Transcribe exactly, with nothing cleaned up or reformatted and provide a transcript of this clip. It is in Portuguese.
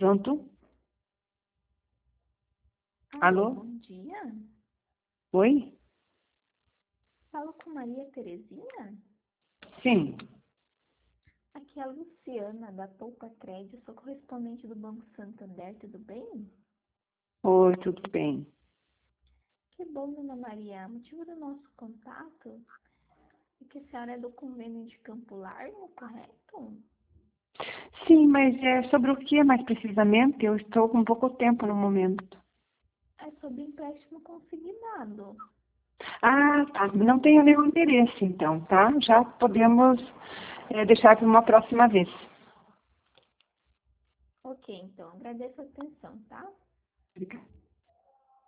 Pronto? Ah, Alô? bom dia. Oi? Falo com Maria Terezinha? Sim. Aqui é a Luciana, da Poupa Crédito, sou correspondente do Banco Santander, tudo bem? Oi, tudo bem? Que bom, dona Maria. O motivo do nosso contato é que a senhora é do convênio de Campo Largo, correto? Sim, mas é sobre o que mais precisamente? Eu estou com pouco tempo no momento. É sobre empréstimo consignado. Ah, tá. Não tenho nenhum interesse, então, tá? Já podemos é, deixar para uma próxima vez. Ok, então, agradeço a atenção, tá? Obrigada.